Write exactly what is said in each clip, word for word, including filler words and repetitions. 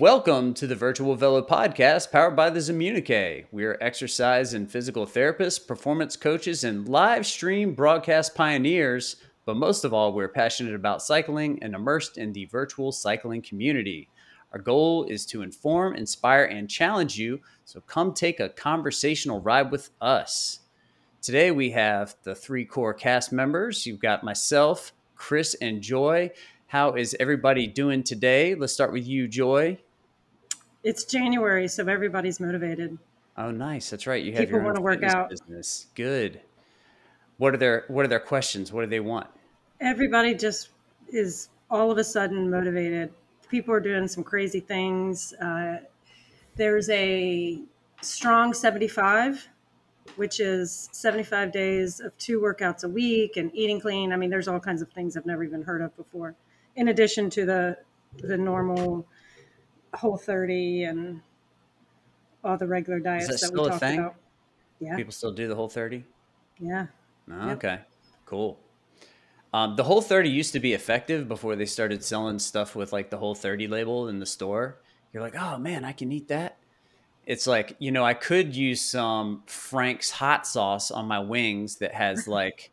Welcome to the Virtual Velo podcast powered by the Zimmunique. We are exercise and physical therapists, performance coaches, and live stream broadcast pioneers. But most of all, we're passionate about cycling and immersed in the virtual cycling community. Our goal is to inform, inspire, and challenge you. So come take a conversational ride with us. Today we have the three core cast members. You've got myself, Chris, and Joy. How is everybody doing today? Let's start with you, Joy. It's January, so everybody's motivated. Oh, nice. That's right. You have People your own want to work fitness out. business. Good. What are their What are their questions? What do they want? Everybody just is all of a sudden motivated. People are doing some crazy things. Uh, there's a strong seventy-five, which is seventy-five days of two workouts a week and eating clean. I mean, there's all kinds of things I've never even heard of before, in addition to the the normal Whole thirty and all the regular Is that diets that we still a talked thing? about. Yeah, People still do the Whole thirty? yeah, Oh, yep. okay. Cool. Um, the Whole thirty used to be effective before they started selling stuff with like the Whole thirty label in the store. You're like, oh man, I can eat that. It's like, you know, I could use some Frank's hot sauce on my wings that has like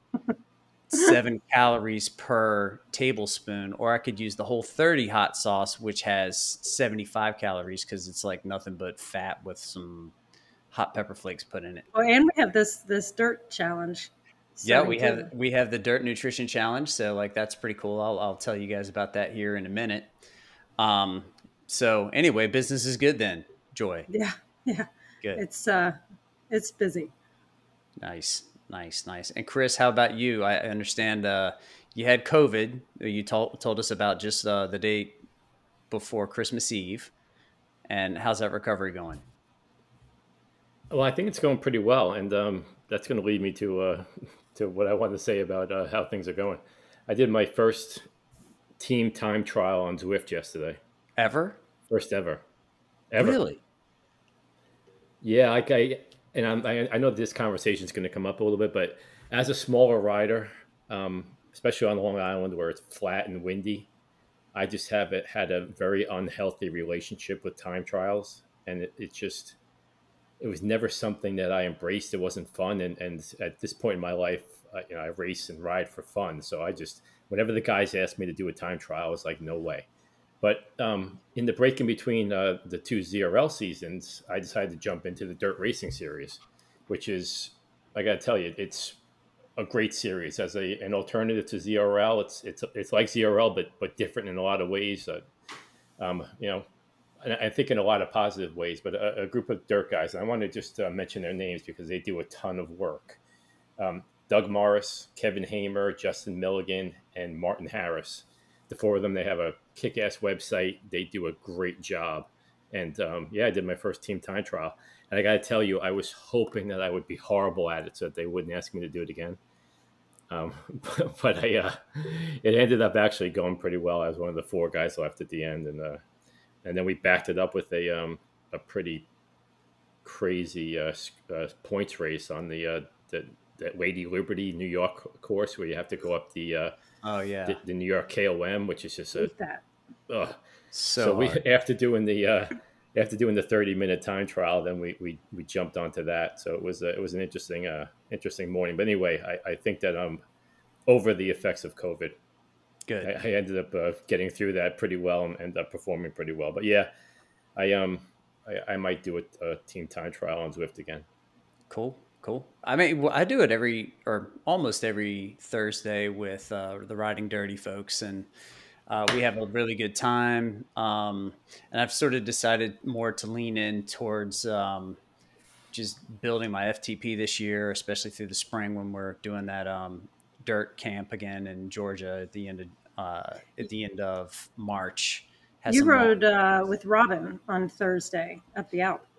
seven calories per tablespoon, or I could use the Whole thirty hot sauce, which has seventy-five calories because it's like nothing but fat with some hot pepper flakes put in it. Oh, and we have this this dirt challenge Yeah, starting we have too. we have the Dirt Nutrition Challenge, so like that's pretty cool. I'll I'll tell you guys about that here in a minute. Um, so anyway, business is good then. Joy, Yeah, yeah. good, It's uh, it's busy. nice, nice, nice. And Chris, how about you? I understand uh, you had COVID. You told told us about just uh, the day before Christmas Eve. And how's that recovery going? Well, I think it's going pretty well, and um, that's going to lead me to uh, to what I want to say about uh, how things are going. I did my first team time trial on Zwift yesterday, Ever? first ever, ever. Really? Yeah, like I and I'm, I I know this conversation is going to come up a little bit, but as a smaller rider, um, especially on Long Island where it's flat and windy, I just have it had a very unhealthy relationship with time trials, and it, it just it was never something that I embraced. It wasn't fun, and and at this point in my life, uh, you know, I race and ride for fun. So I just whenever the guys asked me to do a time trial, I was like, no way. But um, in the break in between uh, the two Z R L seasons, I decided to jump into the dirt racing series, which is I got to tell you, it's a great series as a an alternative to Z R L. It's it's it's like Z R L, but but different in a lot of ways. Uh, um, you know, and I think in a lot of positive ways, but a, a group of dirt guys. And I want to just uh, mention their names because they do a ton of work. Um, Doug Morris, Kevin Hamer, Justin Milligan, and Martin Harris. The four of them, they have a kick-ass website. They do a great job. And um, yeah, I did my first team time trial. And I got to tell you, I was hoping that I would be horrible at it so that they wouldn't ask me to do it again. Um, but, but I, uh, it ended up actually going pretty well. I was one of the four guys left at the end, and uh, and then we backed it up with a um, a pretty crazy uh, uh, points race on the uh, the, the Lady Liberty New York course where you have to go up the uh, Oh yeah. the, the New York K O M, which is just a Hate that. uh, so So we hard. after doing the uh, after doing the thirty minute time trial, then we, we we jumped onto that. So it was a, it was an interesting uh, interesting morning. But anyway, I, I think that I'm over the effects of COVID. Good. I, I ended up uh, getting through that pretty well and ended up performing pretty well. But yeah, I um I, I might do a, a team time trial on Zwift again. Cool. Cool. I mean, well, I do it every or almost every Thursday with uh, the Riding Dirty folks, and uh, we have a really good time. Um, and I've sort of decided more to lean in towards um, just building my F T P this year, especially through the spring when we're doing that um, dirt camp again in Georgia at the end of uh, at the end of March. Has You some long. rode uh, with Robin on Thursday up the Alp.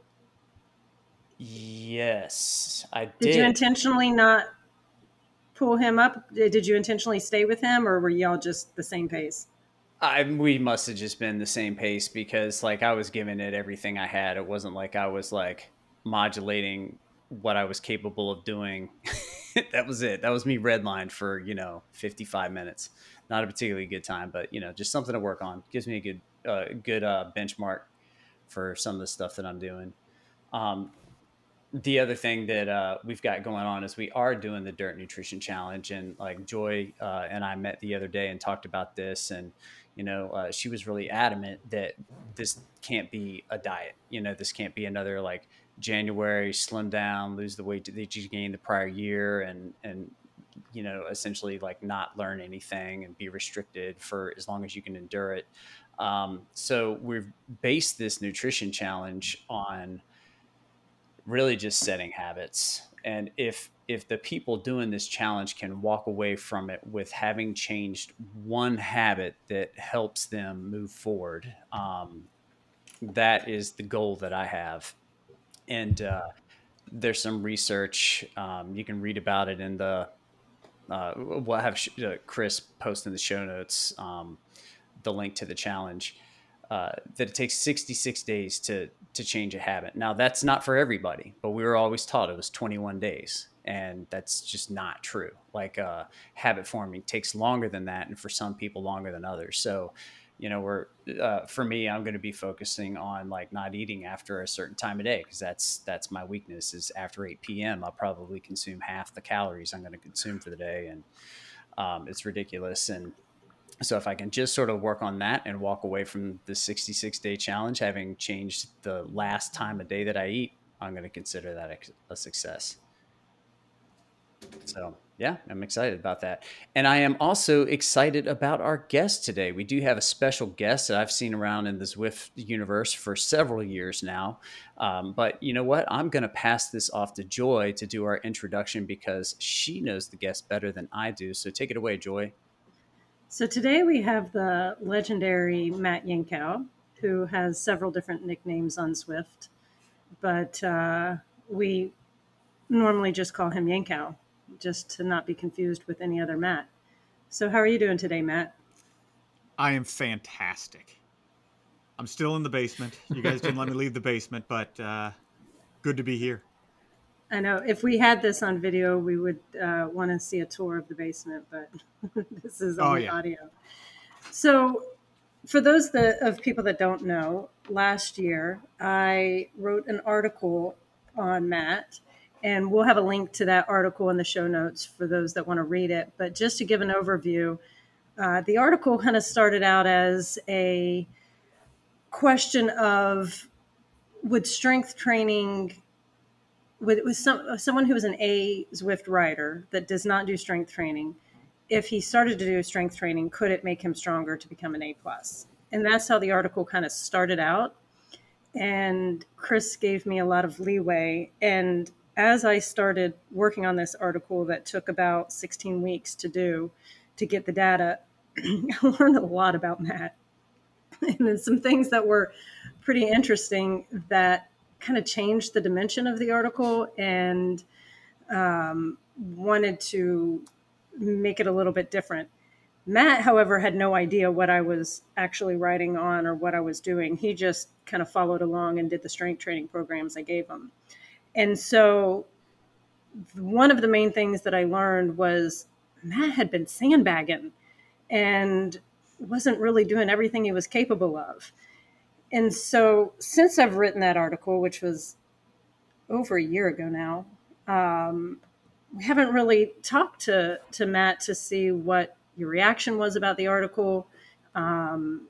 Yes, I Did you did. intentionally not pull him up? Did you intentionally stay with him, or were y'all just the same pace? I we must have just been the same pace because like I was giving it everything I had. It wasn't like I was like modulating what I was capable of doing. That was it. That was me redlined for, you know, fifty-five minutes. Not a particularly good time, but you know, just something to work on. Gives me a good uh good uh benchmark for some of the stuff that I'm doing. Um, the other thing that uh, we've got going on is we are doing the Dirt Nutrition Challenge, and like Joy uh, and I met the other day and talked about this, and you know, uh, she was really adamant that this can't be a diet. You know, this can't be another like January slim down, lose the weight that you gained the prior year, and and you know, essentially like not learn anything and be restricted for as long as you can endure it. Um, so we've based this nutrition challenge on really just setting habits. And if if the people doing this challenge can walk away from it with having changed one habit that helps them move forward, um, that is the goal that I have. And uh, there's some research, um, you can read about it in the uh, we'll have uh, Chris post in the show notes um, the link to the challenge. Uh, that it takes sixty-six days to to change a habit. Now that's not for everybody, but we were always taught it was twenty-one days, and that's just not true. Like uh, habit forming takes longer than that, and for some people longer than others. So, you know, we're uh, for me, I'm going to be focusing on like not eating after a certain time of day, because that's that's my weakness. Is after eight p.m. I'll probably consume half the calories I'm going to consume for the day, and um, it's ridiculous. And so if I can just sort of work on that and walk away from the sixty-six day challenge, having changed the last time a day that I eat, I'm going to consider that a success. So yeah, I'm excited about that. And I am also excited about our guest today. We do have a special guest that I've seen around in the Zwift universe for several years now. Um, but you know what? I'm going to pass this off to Joy to do our introduction, because she knows the guest better than I do. So take it away, Joy. So today we have the legendary Matt Yankow, who has several different nicknames on Zwift, but uh, we normally just call him Yankow, just to not be confused with any other Matt. So how are you doing today, Matt? I am fantastic. I'm still in the basement. You guys didn't let me leave the basement, but uh, good to be here. I know if we had this on video, we would uh, want to see a tour of the basement, but this is only oh, yeah. audio. So for those that, of people that don't know, last year I wrote an article on Matt, and we'll have a link to that article in the show notes for those that want to read it. But just to give an overview, uh, the article kind of started out as a question of, would strength training with, with some, someone who is an A Zwift rider that does not do strength training, if he started to do strength training, could it make him stronger to become an A plus? And that's how the article kind of started out. And Chris gave me a lot of leeway. And as I started working on this article that took about sixteen weeks to do, to get the data, I learned a lot about Matt. And then some things that were pretty interesting that kind of changed the dimension of the article, and um, wanted to make it a little bit different. Matt, however, had no idea what I was actually writing on or what I was doing. He just kind of followed along and did the strength training programs I gave him. And so one of the main things that I learned was Matt had been sandbagging and wasn't really doing everything he was capable of. And so since I've written that article, which was over a year ago now, um, we haven't really talked to, to Matt to see what your reaction was about the article. Um,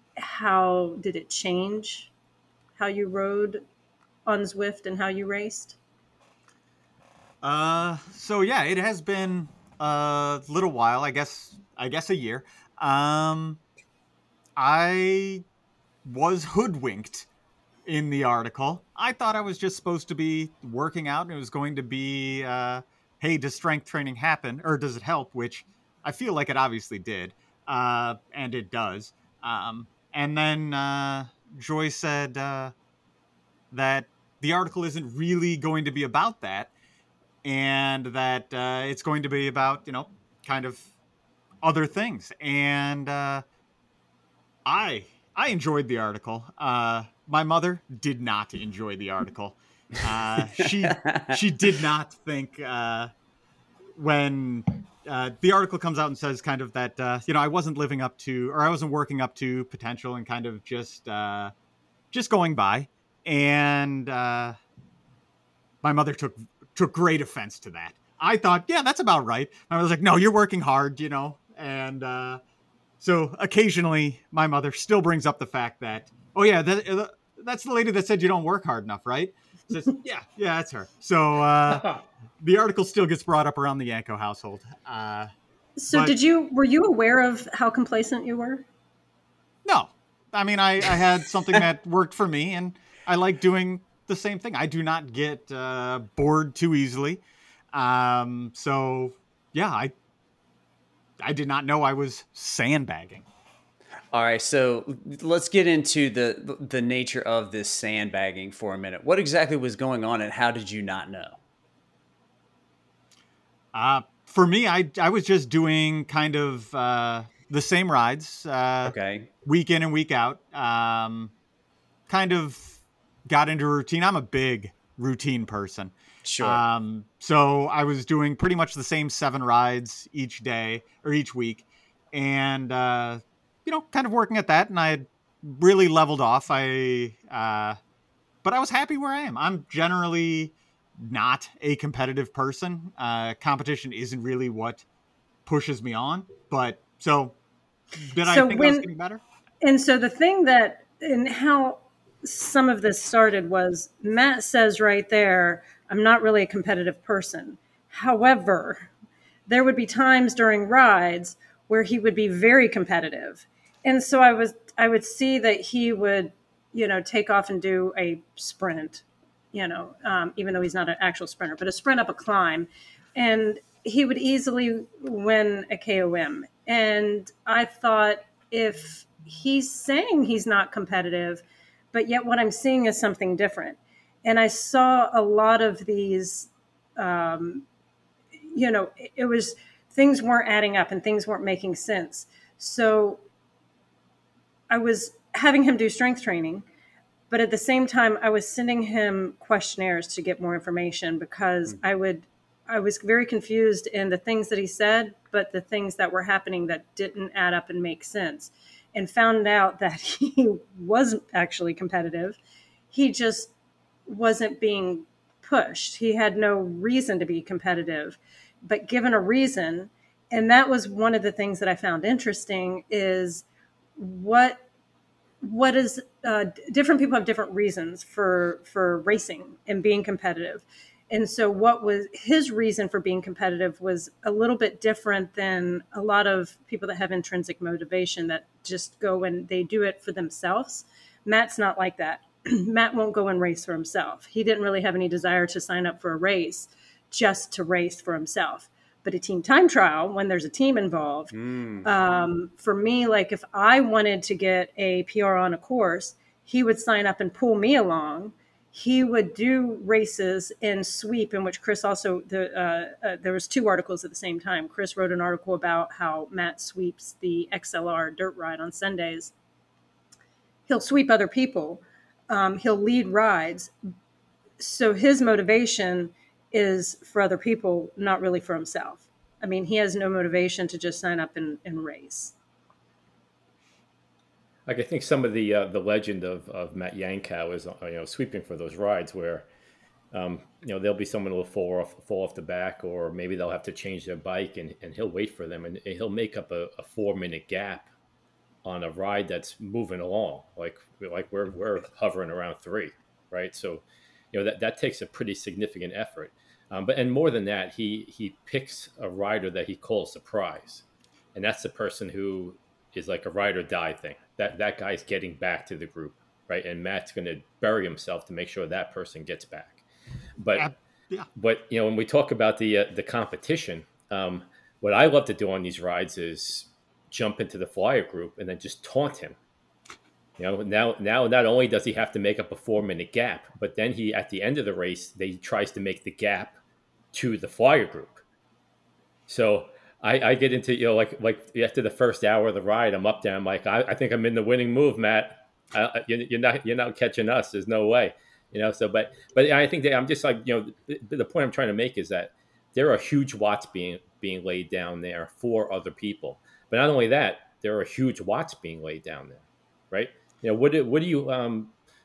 how did it change how you rode on Zwift and how you raced? Uh, so yeah, it has been a little while, I guess, I guess a year. Um, I was hoodwinked in the article. I thought I was just supposed to be working out, and it was going to be, uh, hey, does strength training happen, or does it help? Which I feel like it obviously did, uh, and it does. Um, and then uh, Joy said uh, that the article isn't really going to be about that, and that uh, it's going to be about, you know, kind of other things. And uh, I I enjoyed the article. Uh, my mother did not enjoy the article. Uh, she she did not think uh, when uh, the article comes out and says kind of that, uh, you know, I wasn't living up to, or I wasn't working up to potential, and kind of just uh, just going by, and uh, my mother took took great offense to that. I thought, yeah, that's about right. I was like, no, you're working hard, you know, and uh, so occasionally my mother still brings up the fact that, oh yeah, that, uh, that's the lady that said you don't work hard enough, right? Says, yeah, yeah, that's her. So uh, the article still gets brought up around the Yanko household. Uh, So but- did you, were you aware of how complacent you were? No, I mean, I, I had something that worked for me, and I like doing the same thing. I do not get uh, bored too easily. Um, so yeah, I I did not know I was sandbagging. All right, so let's get into the the nature of this sandbagging for a minute. What exactly was going on, and how did you not know? Uh, for me, I I was just doing kind of uh, the same rides, uh, Okay. week in and week out. Um, kind of got into a routine. I'm a big routine person. Sure. Um, so I was doing pretty much the same seven rides each day or each week, and uh, you know, kind of working at that. And I had really leveled off. I, uh, but I was happy where I am. I'm generally not a competitive person. Uh, competition isn't really what pushes me on. But so, did I So think I was when- getting better? And so the thing that, and how some of this started was Matt says right there, I'm not really a competitive person. However, there would be times during rides where he would be very competitive. And so I was, I would see that he would, you know, take off and do a sprint, you know, um, even though he's not an actual sprinter, but a sprint up a climb. And he would easily win a K O M. And I thought, if he's saying he's not competitive, but yet what I'm seeing is something different. And I saw a lot of these, um, you know, it, it was, things weren't adding up and things weren't making sense. So I was having him do strength training, but at the same time, I was sending him questionnaires to get more information because I would, I was very confused in the things that he said, but the things that were happening that didn't add up and make sense, and found out that he wasn't actually competitive. He just wasn't being pushed. He had no reason to be competitive, but given a reason. And that was one of the things that I found interesting is what what is uh, different people have different reasons for for racing and being competitive. And so what was his reason for being competitive was a little bit different than a lot of people that have intrinsic motivation that just go and they do it for themselves. Matt's not like that. Matt won't go and race for himself. He didn't really have any desire to sign up for a race just to race for himself. But a team time trial, when there's a team involved, Mm. um, for me, like if I wanted to get a P R on a course, he would sign up and pull me along. He would do races in sweep, in which Chris also, the, uh, uh, there was two articles at the same time. Chris wrote an article about how Matt sweeps the X L R dirt ride on Sundays. He'll sweep other people. Um, he'll lead rides. So his motivation is for other people, not really for himself. I mean, he has no motivation to just sign up and, and race. Like I think some of the uh, the legend of, of Matt Yankow is uh, you know sweeping for those rides where um, you know there'll be someone who'll fall off fall off the back, or maybe they'll have to change their bike, and, and he'll wait for them, and he'll make up a, a four minute gap on a ride that's moving along, like like we're we're hovering around three, right? So you know that that takes a pretty significant effort. Um, but and more than that, he he picks a rider that he calls surprise, and that's the person who is like a ride or die thing. That that guy's getting back to the group, right? And Matt's going to bury himself to make sure that person gets back. But Yeah. Yeah. but you know when we talk about the uh, the competition, um, what I love to do on these rides is jump into the flyer group and then just taunt him. You know, now now not only does he have to make up a four minute gap, but then he at the end of the race, they tries to make the gap to the flyer group. So I, I get into, you know, like like after the first hour of the ride, I'm up there. I'm like, I, I think I'm in the winning move, Matt. I, you, you're not you're not catching us. There's no way, you know. So, but but I think that I'm just like, you know, the, the point I'm trying to make is that there are huge watts being being laid down there for other people. But not only that, there are huge watts being laid down there, right? You know, what do, what do you um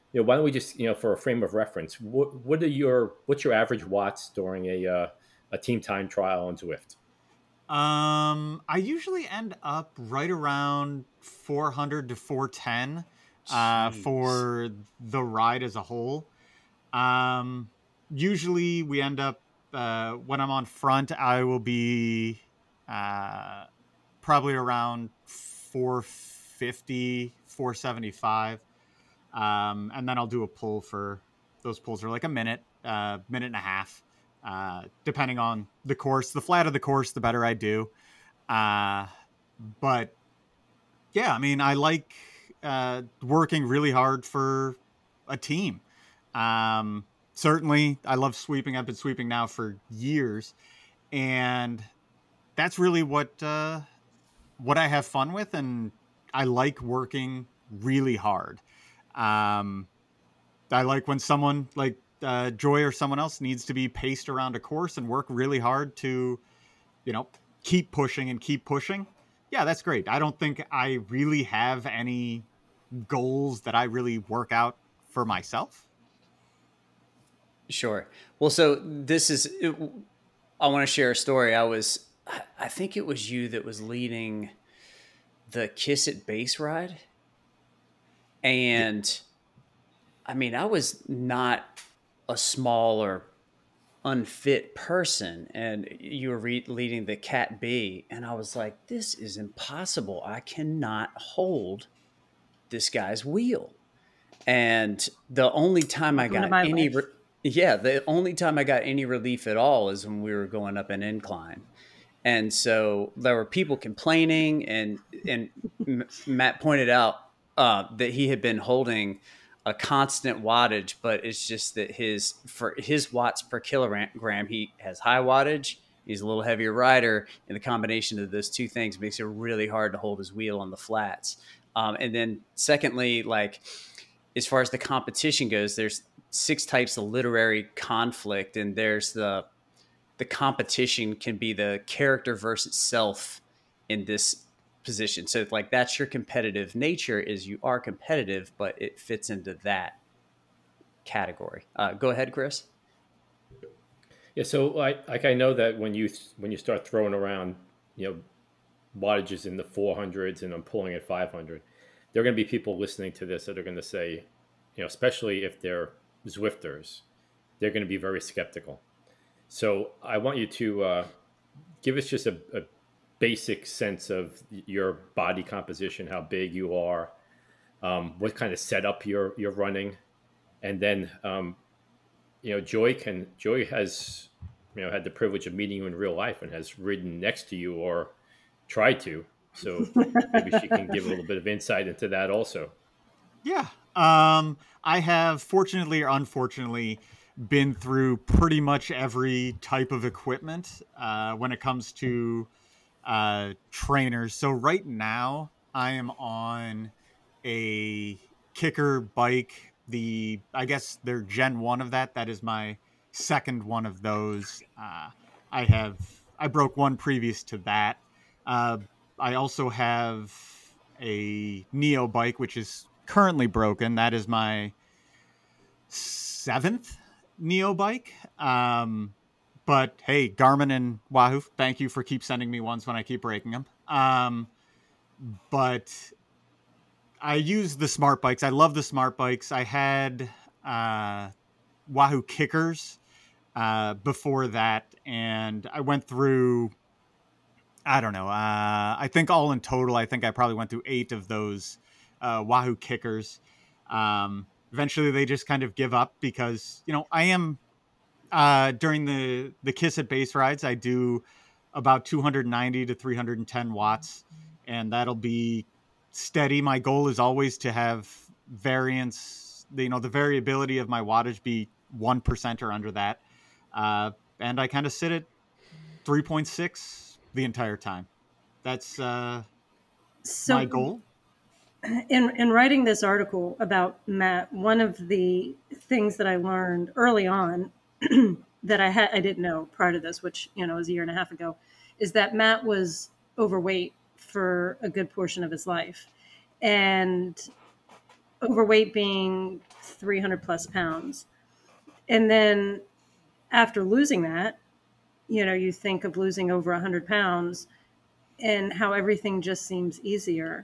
you know, why don't we just, you know, for a frame of reference, what what are your what's your average watts during a uh, a team time trial on Zwift? Um, I usually end up right around four hundred to four ten uh, Jeez. for the ride as a whole. Um, Usually we end up uh, when I'm on front, I will be uh, probably around four fifty, four seventy-five. Um, and then I'll do a pull for those pulls are like a minute, uh, minute and a half, uh, depending on the course. The flatter the course, the better I do. Uh, but yeah, I mean, I like uh, working really hard for a team. Um, Certainly, I love sweeping. I've been sweeping now for years, and that's really what uh, what I have fun with, and I like working really hard. Um, I like when someone like uh, Joy or someone else needs to be paced around a course and work really hard to, you know, keep pushing and keep pushing. Yeah, that's great. I don't think I really have any goals that I really work out for myself. Sure. Well, so this is, it, I want to share a story. I was, I think it was you that was leading the Kiss It base ride. Yeah. And I mean, I was not a small or unfit person. And you were re- leading the Cat B. And I was like, this is impossible. I cannot hold this guy's wheel. And the only time I Welcome to got my any, life. re- yeah, the only time I got any relief at all is when we were going up an incline. And so there were people complaining, and and M- Matt pointed out uh, that he had been holding a constant wattage, but it's just that his for his watts per kilogram, he has high wattage. He's a little heavier rider, and the combination of those two things makes it really hard to hold his wheel on the flats. Um, and then, secondly, like as far as the competition goes, there's six types of literary conflict, and there's the the competition can be the character versus self in this position. So like that's your competitive nature is you are competitive, but it fits into that category. Uh, go ahead, Chris. Yeah, so like, like I know that when you when you start throwing around, you know, wattages in the four hundreds and I'm pulling at five hundred, there are going to be people listening to this that are going to say, you know, especially if they're Zwifters, they're going to be very skeptical. So I want you to uh, give us just a, a basic sense of your body composition, how big you are, um, what kind of setup you're you're running, and then um, you know, Joy can Joy has you know had the privilege of meeting you in real life and has ridden next to you or tried to. So maybe she can give a little bit of insight into that also. Yeah. Um, I have, fortunately or unfortunately, been through pretty much every type of equipment uh, when it comes to uh, trainers. So right now, I am on a kicker bike. The I guess they're Gen One of that. That is my second one of those. Uh, I have I broke one previous to that. Uh, I also have a Neo bike, which is currently broken. That is my seventh Neo bike. Um, but hey, Garmin and Wahoo, thank you for keep sending me ones when I keep breaking them. Um, but I use the smart bikes. I love the smart bikes. I had uh, Wahoo kickers uh, before that, and I went through. I don't know. Uh, I think all in total, I think I probably went through eight of those uh, Wahoo kickers. Um, eventually, they just kind of give up because you know I am uh, during the the Kiss It base rides. I do about two hundred ninety to three hundred ten watts, and that'll be steady. My goal is always to have variance. You know, the variability of my wattage be one percent or under that, uh, and I kind of sit at three point six the entire time. That's uh, my So, goal. in in writing this article about Matt, one of the things that I learned early on that I had I didn't know prior to this, which you know was a year and a half ago, is that Matt was overweight for a good portion of his life, and overweight being three hundred plus pounds. And then after losing that, you know, you think of losing over one hundred pounds and how everything just seems easier.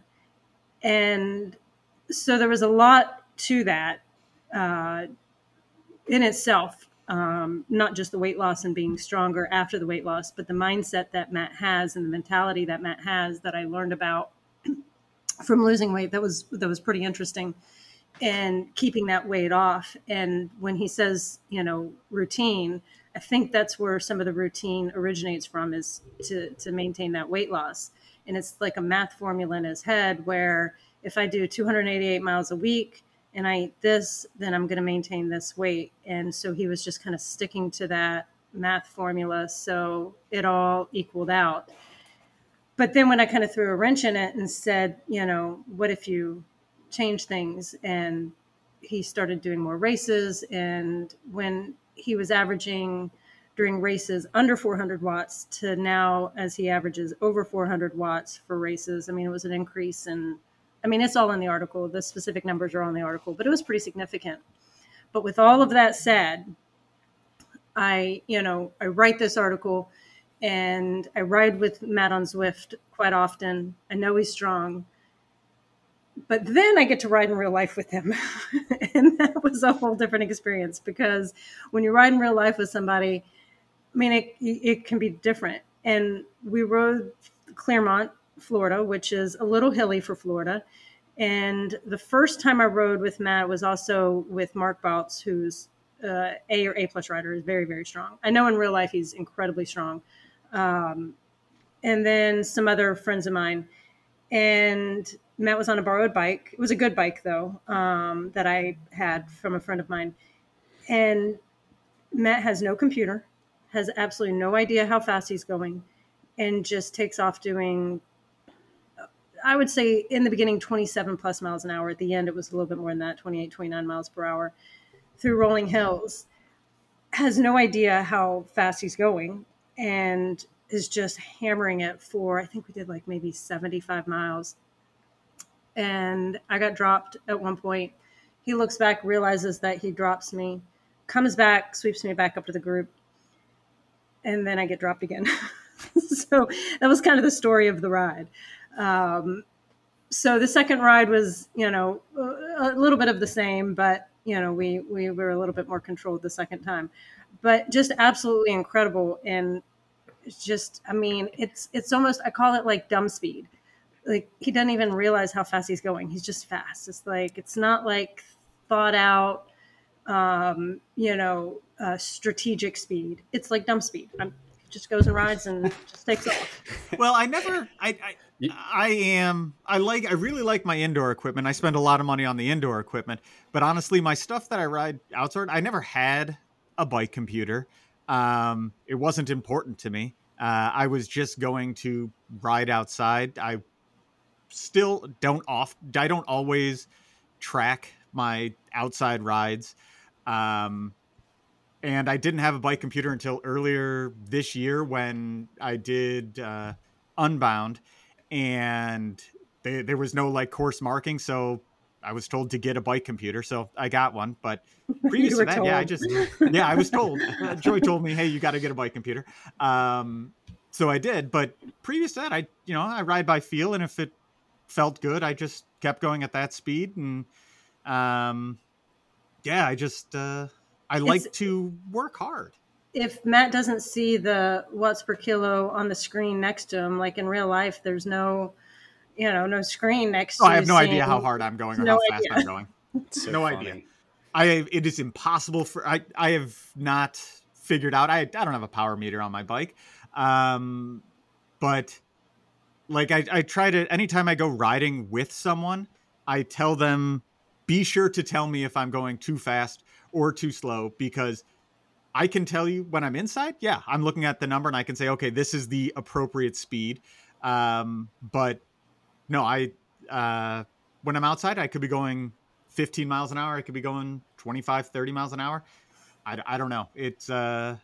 And so there was a lot to that uh, in itself, um, not just the weight loss and being stronger after the weight loss, but the mindset that Matt has and the mentality that Matt has that I learned about from losing weight. That was that was pretty interesting, and keeping that weight off. And when he says, you know, routine, I think that's where some of the routine originates from, is to to maintain that weight loss. And it's like a math formula in his head where if I do two hundred eighty-eight miles a week and I eat this, then I'm going to maintain this weight. And so he was just kind of sticking to that math formula. So it all equaled out. But then when I kind of threw a wrench in it and said, you know, what if you change things? And he started doing more races. And when he was averaging during races under four hundred watts to now, as he averages over four hundred watts for races, I mean, it was an increase in, I mean, it's all in the article. The specific numbers are on the article, but it was pretty significant. But with all of that said, I, you know, I write this article and I ride with Matt on Zwift quite often. I know he's strong, but then I get to ride in real life with him. And that was a whole different experience, because when you ride in real life with somebody, I mean, it, it can be different. And we rode Clermont, Florida, which is a little hilly for Florida. And the first time I rode with Matt was also with Mark Bautz, who's uh, A or A plus rider, is very, very strong. I know in real life he's incredibly strong. Um, and then some other friends of mine. And Matt was on a borrowed bike. It was a good bike, though, um, that I had from a friend of mine. And Matt has no computer, has absolutely no idea how fast he's going, and just takes off doing, I would say in the beginning, twenty-seven plus miles an hour. At the end, it was a little bit more than that, twenty-eight, twenty-nine miles per hour through rolling hills. Has no idea how fast he's going and is just hammering it for, I think we did like maybe seventy-five miles. And I got dropped at one point. He looks back, realizes that he drops me, comes back, sweeps me back up to the group, and then I get dropped again. So that was kind of the story of the ride. Um, so the second ride was, you know, a little bit of the same, but, you know, we, we were a little bit more controlled the second time. But just absolutely incredible. And it's just, I mean, it's it's almost, I call it like dumb speed. Like he doesn't even realize how fast he's going. He's just fast. It's like, it's not like thought out, um, you know, uh, strategic speed. It's like dumb speed. I'm, he just goes and rides and just takes off. Well, I never, I, I, I am, I like, I really like my indoor equipment. I spend a lot of money on the indoor equipment, but honestly, my stuff that I ride outside, I never had a bike computer. Um, it wasn't important to me. Uh, I was just going to ride outside. I still don't off, I don't always track my outside rides. Um, and I didn't have a bike computer until earlier this year when I did, uh, Unbound, and they, there was no like course marking. So I was told to get a bike computer. So I got one, but previous to that, told. yeah, I just, yeah, I was told, uh, Joy told me, hey, you got to get a bike computer. Um, so I did, but previous to that, I, you know, I ride by feel, and if it felt good, I just kept going at that speed. And, um, yeah, I just, uh, I like it's, to work hard. If Matt doesn't see the watts per kilo on the screen next to him, like in real life, there's no, you know, no screen next oh, to I have no seeing, idea how hard I'm going or no how fast idea. I'm going. So no funny. idea. I, it is impossible for, I, I have not figured out, I, I don't have a power meter on my bike. Um, but like I, I try to, anytime I go riding with someone, I tell them, be sure to tell me if I'm going too fast or too slow, because I can tell you when I'm inside. Yeah, I'm looking at the number and I can say, okay, this is the appropriate speed. Um, but no, I, uh, when I'm outside, I could be going fifteen miles an hour. I could be going twenty-five, thirty miles an hour. I, I don't know. It's, uh,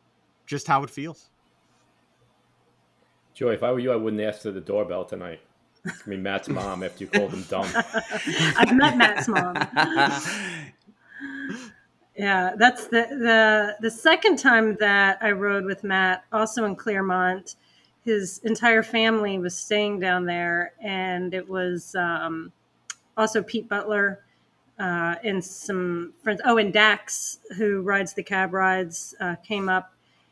just how it feels. Joey, if I were you, I wouldn't answer the doorbell tonight. It's gonna be Matt's mom after you called him dumb. I've met Matt's mom. Yeah, that's the, the the second time that I rode with Matt, also in Clearmont. His entire family was staying down there, and it was um, also Pete Butler uh, and some friends. Oh, and Dax, who rides the cab rides, uh, came up.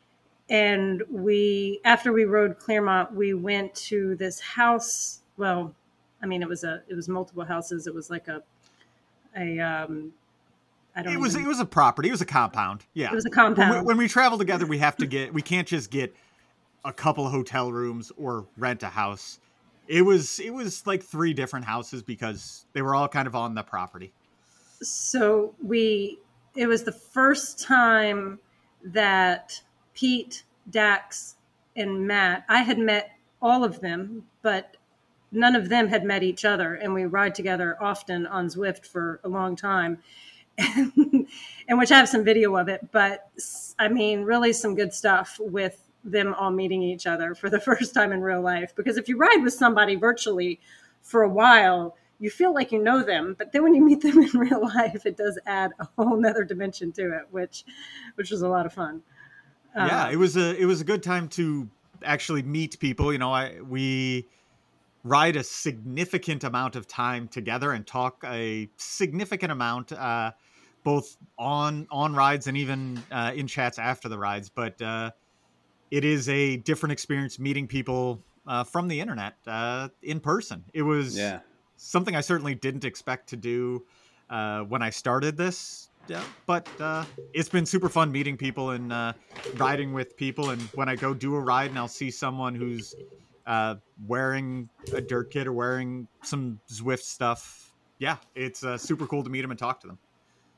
And we, after we rode Clearmont, we went to this house. Well, I mean, it was a, it was multiple houses. It was like a, a, um, I don't. It was even, it was a property. It was a compound. Yeah, It was a When compound. we, when we travel together, we have to get. We can't just get a couple of hotel rooms or rent a house. It was it was like three different houses because they were all kind of on the property. So we, it was the first time that Pete, Dax, and Matt, I had met all of them, but none of them had met each other. And we ride together often on Zwift for a long time, and, and which I have some video of it. But I mean, really some good stuff with them all meeting each other for the first time in real life. Because if you ride with somebody virtually for a while, you feel like you know them, but then when you meet them in real life, it does add a whole nother dimension to it, which, which was a lot of fun. Yeah, Uh, it was a it was a good time to actually meet people. You know, I we ride a significant amount of time together and talk a significant amount, uh, both on on rides and even uh, in chats after the rides. But uh, it is a different experience meeting people uh, from the internet uh, in person. It was Yeah. something I certainly didn't expect to do uh, when I started this. Yeah, but uh, it's been super fun meeting people and uh, riding with people. And when I go do a ride and I'll see someone who's uh, wearing a dirt kit or wearing some Zwift stuff, yeah, it's uh, super cool to meet them and talk to them.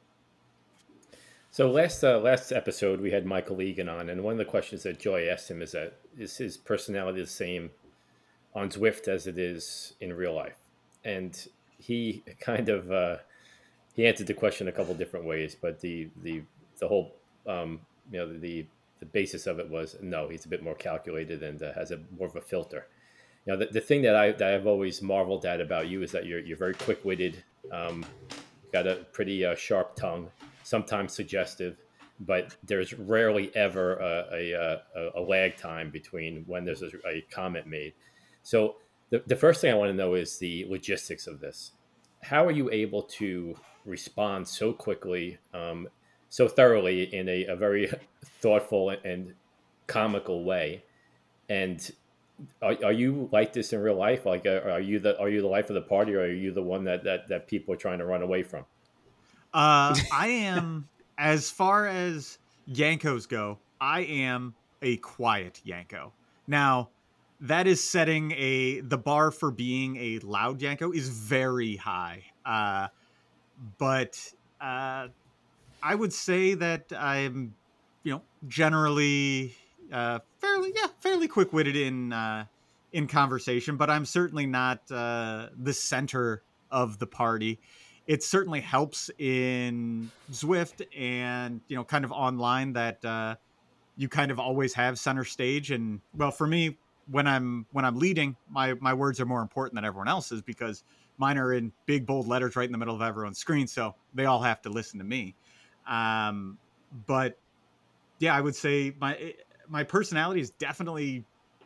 So last uh, last episode we had Michael Egan on, and one of the questions that Joy asked him is that is his personality the same on Zwift as it is in real life? And he kind of uh, he answered the question a couple different ways, but the the the whole um, you know the the basis of it was no, he's a bit more calculated and uh, has a more of a filter. You know, the, the thing that I that I've always marveled at about you is that you're you're very quick witted, um, got a pretty uh, sharp tongue, sometimes suggestive, but there's rarely ever a, a, a, a lag time between when there's a, a comment made. So the, the first thing I want to know is the logistics of this. How are you able to respond so quickly, um, so thoroughly in a, a very thoughtful and comical way? And are, are you like this in real life? Like, are, are you the are you the life of the party, or are you the one that that, that people are trying to run away from? Uh, I am, as far as Yankos go, I am a quiet Yanko. Now, that is setting a the bar for being a loud Yanko is very high. Uh, but uh, I would say that I'm, you know, generally uh, fairly yeah fairly quick witted in uh, in conversation, but I'm certainly not uh, the center of the party. It certainly helps in Zwift and you know kind of online that uh, you kind of always have center stage. And well, for me, when I'm when I'm leading, my my words are more important than everyone else's because mine are in big bold letters right in the middle of everyone's screen, so they all have to listen to me. Um, but yeah, I would say my my personality is definitely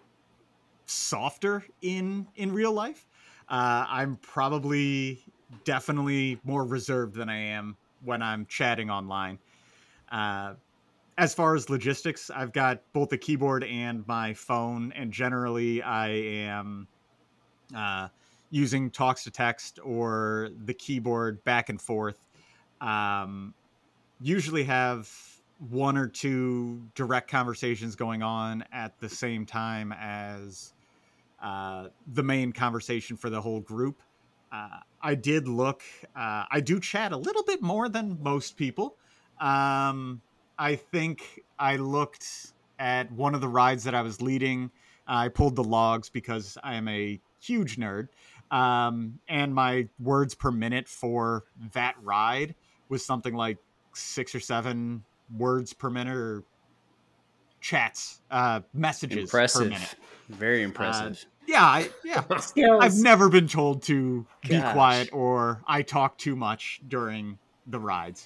softer in in real life. Uh, I'm probably definitely more reserved than I am when I'm chatting online. Uh, as far as logistics, I've got both the keyboard and my phone, and generally I am uh, using talks to text or the keyboard back and forth. Um, usually have one or two direct conversations going on at the same time as uh, the main conversation for the whole group. Uh, I did look, uh, I do chat a little bit more than most people. Um, I think I looked at one of the rides that I was leading. I pulled the logs because I am a huge nerd. Um, and my words per minute for that ride was something like six or seven words per minute or chats, uh, messages per minute. Impressive. Very Uh, impressive. Yeah, I, yeah. skills. I've never been told to be Gosh. quiet or I talk too much during the rides.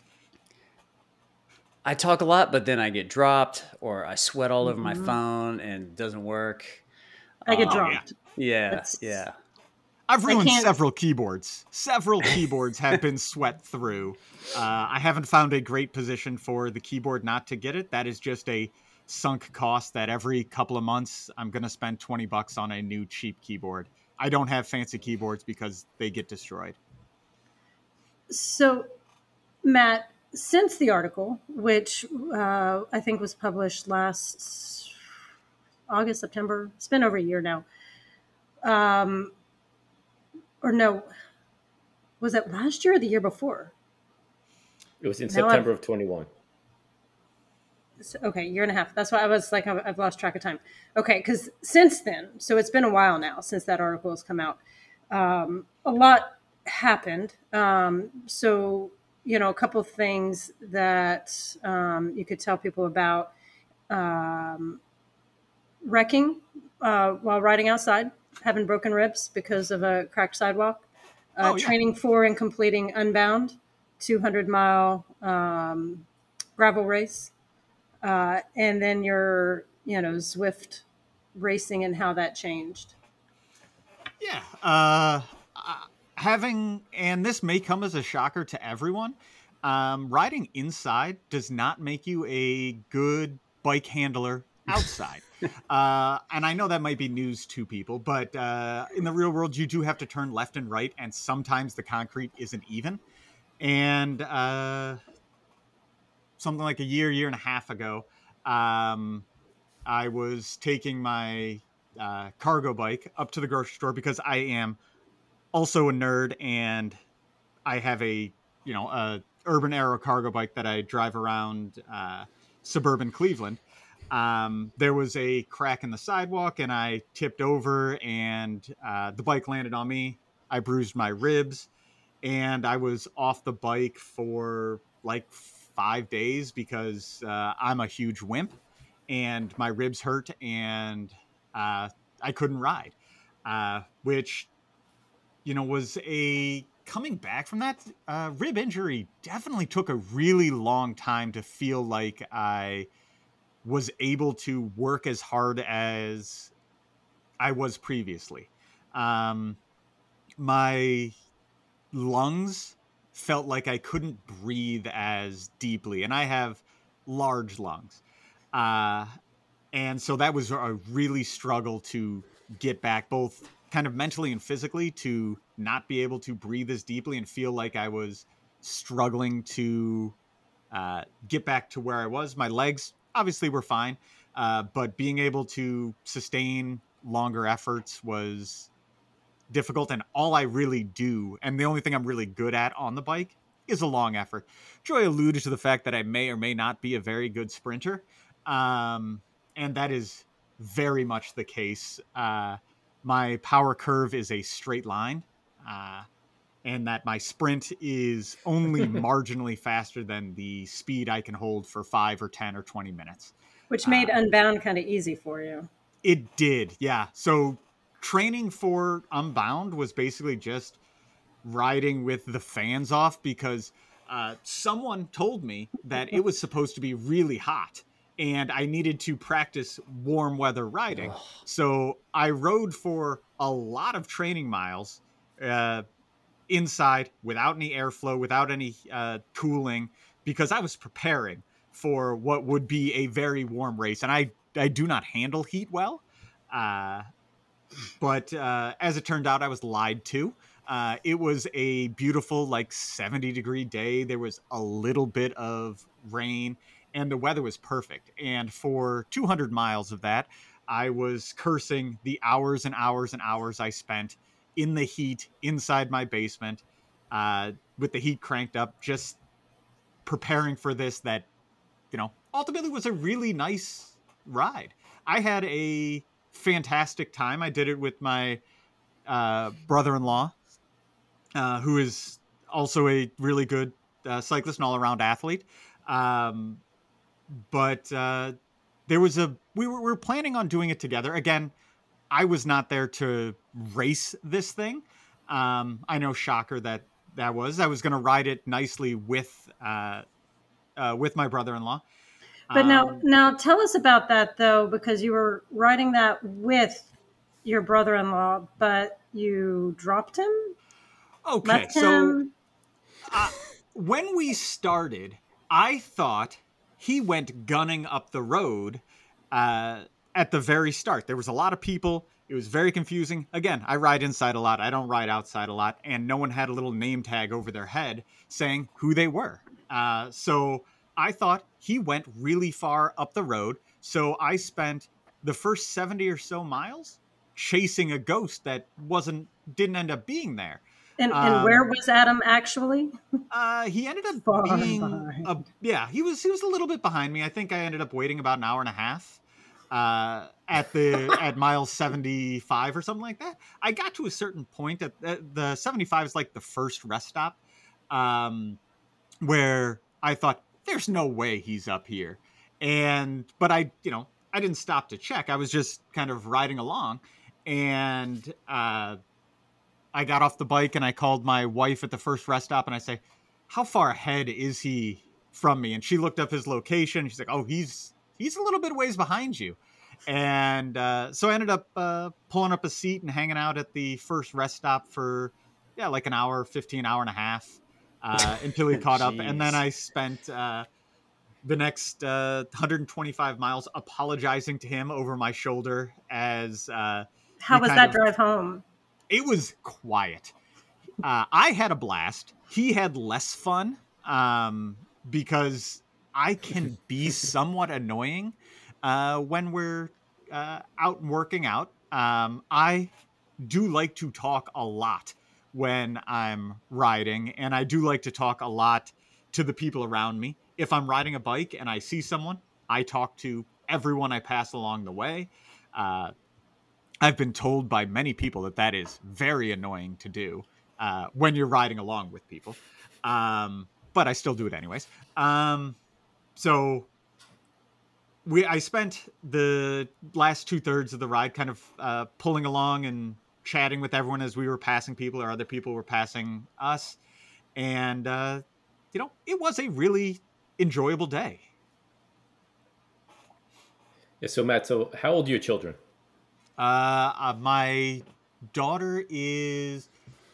I talk a lot, but then I get dropped or I sweat all over my Mhm. phone and it doesn't work. I get Um, Oh, yeah. dropped. Yeah, That's- yeah. I've I ruined can't- several keyboards. Several keyboards have been sweat through. Uh, I haven't found a great position for the keyboard not to get it. That is just a sunk cost that every couple of months I'm going to spend twenty bucks on a new cheap keyboard. I don't have fancy keyboards because they get destroyed. So, Matt, since the article, which uh, I think was published last August, September, it's been over a year now. Um, or no, was it last year or the year before? It was in Now September I've- of twenty-one. So- Okay, year and a half. That's why I was like, I've I've lost track of time. Okay, because since then, so it's been a while now since that article has come out. Um, a lot happened. Um, so, you know, a couple of things that um, you could tell people about um, wrecking uh, while riding outside, having broken ribs because of a cracked sidewalk, uh, Oh, yeah. training for and completing Unbound, two hundred mile um, gravel race. Uh, and then your, you know, Zwift racing and how that changed. Yeah. Uh, uh, having, and this may come as a shocker to everyone, um, riding inside does not make you a good bike handler outside. uh, and I know that might be news to people, but uh, in the real world, you do have to turn left and right, and sometimes the concrete isn't even. And uh, something like a year, year and a half ago, um, I was taking my uh, cargo bike up to the grocery store because I am also a nerd and I have a, you know, a Urban Arrow cargo bike that I drive around uh, suburban Cleveland. Um, there was a crack in the sidewalk and I tipped over and uh, the bike landed on me. I bruised my ribs and I was off the bike for like five days because uh, I'm a huge wimp and my ribs hurt and uh, I couldn't ride, uh, which, you know, was a coming back from that uh, rib injury definitely took a really long time to feel like I was able to work as hard as I was previously. Um, my lungs felt like I couldn't breathe as deeply, and I have large lungs. Uh, and so that was a really struggle to get back, both kind of mentally and physically, to not be able to breathe as deeply and feel like I was struggling to uh, get back to where I was. My legs obviously were fine, uh, but being able to sustain longer efforts was difficult. And all I really do, and the only thing I'm really good at on the bike, is a long effort. Joy alluded to the fact that I may or may not be a very good sprinter. Um, and that is very much the case. Uh, my power curve is a straight line. Uh, and that my sprint is only marginally faster than the speed I can hold for five or ten or twenty minutes. Which Uh, made Unbound kind of easy for you. It did, yeah. So training for Unbound was basically just riding with the fans off because uh, someone told me that it was supposed to be really hot and I needed to practice warm weather riding. Ugh. So I rode for a lot of training miles uh, inside without any airflow, without any uh, cooling, because I was preparing for what would be a very warm race. And I, I do not handle heat well. Uh, but uh, as it turned out, I was lied to. Uh, it was a beautiful, like seventy degree day. There was a little bit of rain, and the weather was perfect. And for two hundred miles of that, I was cursing the hours and hours and hours I spent in the heat inside my basement uh, with the heat cranked up, just preparing for this. That, you know, ultimately was a really nice ride. I had a fantastic time. I did it with my uh, brother-in-law, uh, who is also a really good uh, cyclist and all-around athlete. Um, but uh, there was a we were, we were planning on doing it together again. I was not there to race this thing. Um, I know, shocker that that was. I was going to ride it nicely with uh, uh, with my brother-in-law. But now, Um, now tell us about that though, because you were riding that with your brother-in-law, but you dropped him, okay, left so him. uh, when we started, I thought he went gunning up the road uh, at the very start. There was a lot of people. It was very confusing. Again, I ride inside a lot. I don't ride outside a lot. And no one had a little name tag over their head saying who they were. Uh, so I thought he went really far up the road. So I spent the first seventy or so miles chasing a ghost that wasn't, didn't end up being there. And and where Um, was Adam actually? uh, he ended up Far being behind. a yeah. He was he was a little bit behind me. I think I ended up waiting about an hour and a half uh, at the at mile seventy five or something like that. I got to a certain point at the, the seventy five is like the first rest stop, um, where I thought there's no way he's up here, and but I you know I didn't stop to check. I was just kind of riding along, and uh, I got off the bike and I called my wife at the first rest stop and I say, how far ahead is he from me? And she looked up his location. She's like, oh, he's he's a little bit ways behind you. And uh, so I ended up uh, pulling up a seat and hanging out at the first rest stop for, yeah, like an hour, fifteen, hour and a half uh, until he caught up. And then Jeez. I spent uh, the next uh, one hundred twenty-five miles apologizing to him over my shoulder as uh, How we was kind that of, drive home? it was quiet. Uh, I had a blast. He had less fun um, because I can be somewhat annoying uh, when we're uh, out and working out. Um, I do like to talk a lot when I'm riding, and I do like to talk a lot to the people around me. If I'm riding a bike and I see someone, I talk to everyone I pass along the way. Uh, I've been told by many people that that is very annoying to do uh, when you're riding along with people. Um, but I still do it anyways. Um, so we, I spent the last two thirds of the ride kind of uh, pulling along and chatting with everyone as we were passing people or other people were passing us. And, uh, you know, it was a really enjoyable day. Yeah. So Matt, so how old are your children? Uh, uh, my daughter is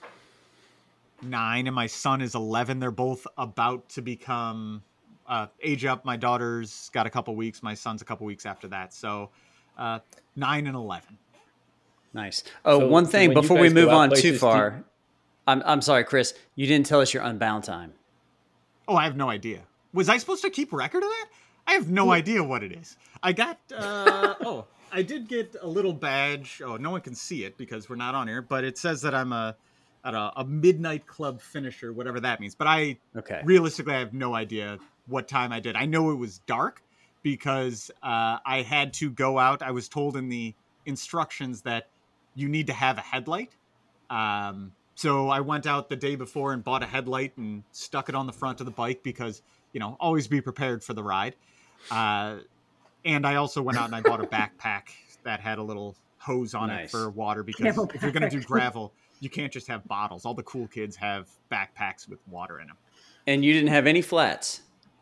nine and my son is eleven. They're both about to become uh, age up. My daughter's got a couple weeks. My son's a couple weeks after that. So uh, nine and eleven. Nice. Oh, So one do- thing when you before we guys go move out on too places, do- far. I'm I'm sorry, Chris. You didn't tell us your unbound time. Oh, I have no idea. Was I supposed to keep record of that? I have no idea what it is. I got, uh, oh, I did get a little badge. Oh, no one can see it because we're not on here, but it says that I'm a, at a, a midnight club finisher, whatever that means. But I Okay. realistically, I have no idea what time I did. I know it was dark because uh, I had to go out. I was told in the instructions that you need to have a headlight. Um, so I went out the day before and bought a headlight and stuck it on the front of the bike because, you know, always be prepared for the ride. Uh, and I also went out and I bought a backpack that had a little hose on Nice. it for water because Camelback. if you're going to do gravel, you can't just have bottles. All the cool kids have backpacks with water in them. And you didn't have any flats.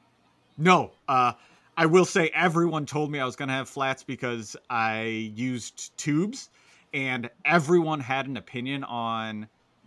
No, uh, I will say everyone told me I was going to have flats because I used tubes, and everyone had an opinion on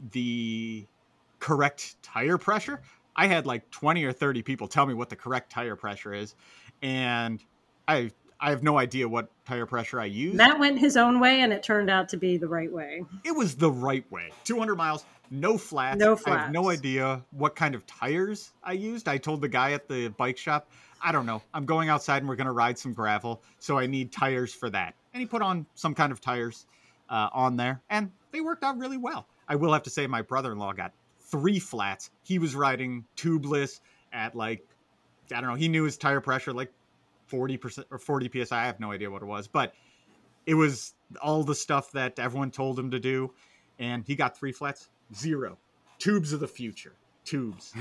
the correct tire pressure. I had like twenty or thirty people tell me what the correct tire pressure is, and I I have no idea what tire pressure I used. Matt went his own way, and it turned out to be the right way. It was the right way. two hundred miles, no flats. No I have no flats. idea what kind of tires I used. I told the guy at the bike shop, I don't know. I'm going outside and we're going to ride some gravel, so I need tires for that. And he put on some kind of tires uh, on there, and they worked out really well. I will have to say my brother-in-law got three flats. He was riding tubeless at like, I don't know, he knew his tire pressure like forty percent or forty P S I. I have no idea what it was, but it was all the stuff that everyone told him to do. And he got three flats, zero. Tubes of the future. Tubes.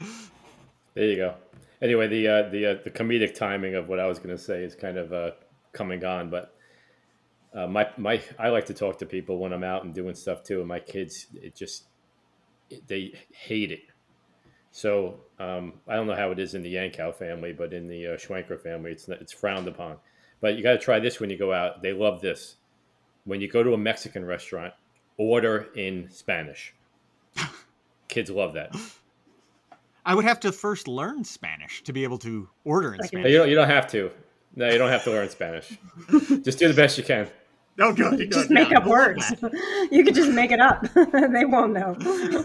There you go. Anyway, the uh, the uh, the comedic timing of what I was going to say is kind of uh, coming on, but uh, my my I like to talk to people when I'm out and doing stuff too. And my kids, it just it, they hate it. So um, I don't know how it is in the Yankow family, but in the uh, Schwenker family, it's not, it's frowned upon. But you got to try this when you go out. They love this. When you go to a Mexican restaurant, order in Spanish. Kids love that. I would have to first learn Spanish to be able to order in I can- No, Spanish. you don't. You don't have to. No, you don't have to learn Spanish. Just do the best you can. Oh, good. good. Just make Yeah, up I love words. that. You could just make it up. They won't know.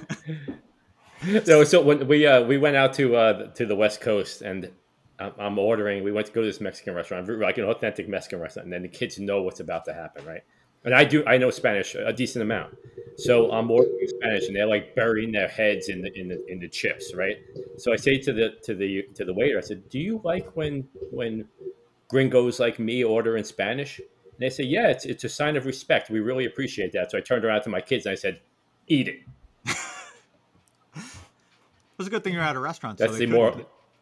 So, so when we uh, we went out to uh, to the West Coast, and I'm, I'm ordering. We went to go to this Mexican restaurant, like an authentic Mexican restaurant, and then the kids know what's about to happen, right? And I do. I know Spanish a decent amount, so I'm ordering Spanish, and they're like burying their heads in the in the in the chips, right? So I say to the to the to the waiter, I said, "Do you like when when gringos like me order in Spanish?" And they say, "Yeah, it's it's a sign of respect. We really appreciate that." So I turned around to my kids and I said, "Eat it." It was a good thing you're at a restaurant. That's so the they more. couldn't.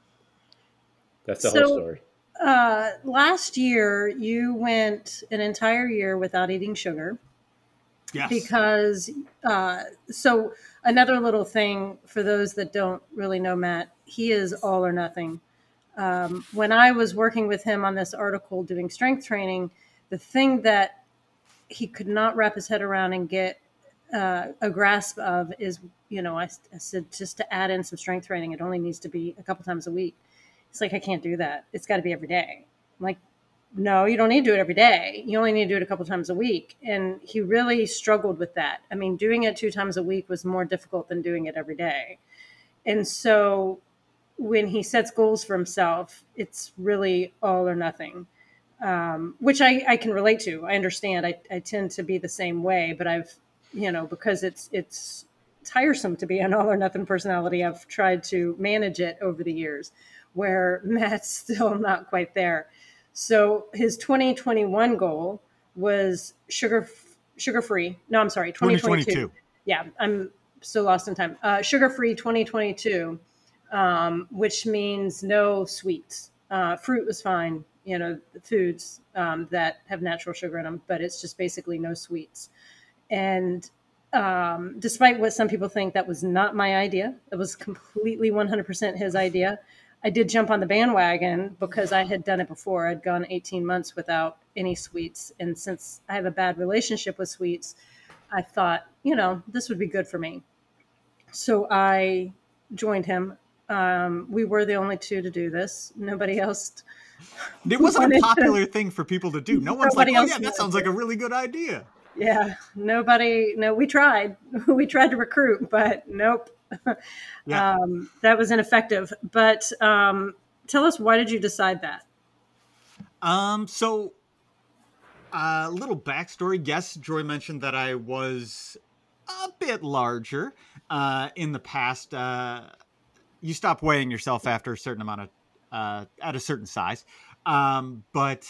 That's the So- whole story. Uh, last year, you went an entire year without eating sugar Yes. because, uh, so another little thing for those that don't really know Matt, he is all or nothing. Um, when I was working with him on this article doing strength training, the thing that he could not wrap his head around and get uh, a grasp of is, you know, I, I said just to add in some strength training, it only needs to be a couple times a week. It's like, I can't do that. It's got to be every day. I'm like, no, you don't need to do it every day. You only need to do it a couple times a week. And he really struggled with that. I mean, doing it two times a week was more difficult than doing it every day. And so when he sets goals for himself, it's really all or nothing, um, which I, I can relate to. I understand. I, I tend to be the same way, but I've, you know, because it's, it's tiresome to be an all or nothing personality. I've tried to manage it over the years, where Matt's still not quite there. So his twenty twenty-one goal was sugar sugar free. No, I'm sorry, twenty twenty-two. twenty twenty-two. Yeah, I'm so lost in time. Uh, sugar free twenty twenty-two, um, which means no sweets. Uh, fruit was fine, you know, foods um, that have natural sugar in them, but it's just basically no sweets. And um, despite what some people think, that was not my idea. It was completely one hundred percent his idea. I did jump on the bandwagon because I had done it before. I'd gone eighteen months without any sweets. And since I have a bad relationship with sweets, I thought, you know, this would be good for me. So I joined him. Um, we were the only two to do this. Nobody else. It wasn't wanted a to- popular thing for people to do. No one's like, Nobody oh, else yeah, that wanted sounds to. like a really good idea. Yeah, nobody. No, we tried. We tried to recruit, but nope. Yeah. Um, that was ineffective. But um, tell us, why did you decide that? Um, so a uh, little backstory. Yes, Joy mentioned that I was a bit larger uh, in the past. Uh, you stop weighing yourself after a certain amount of uh, at a certain size, um, but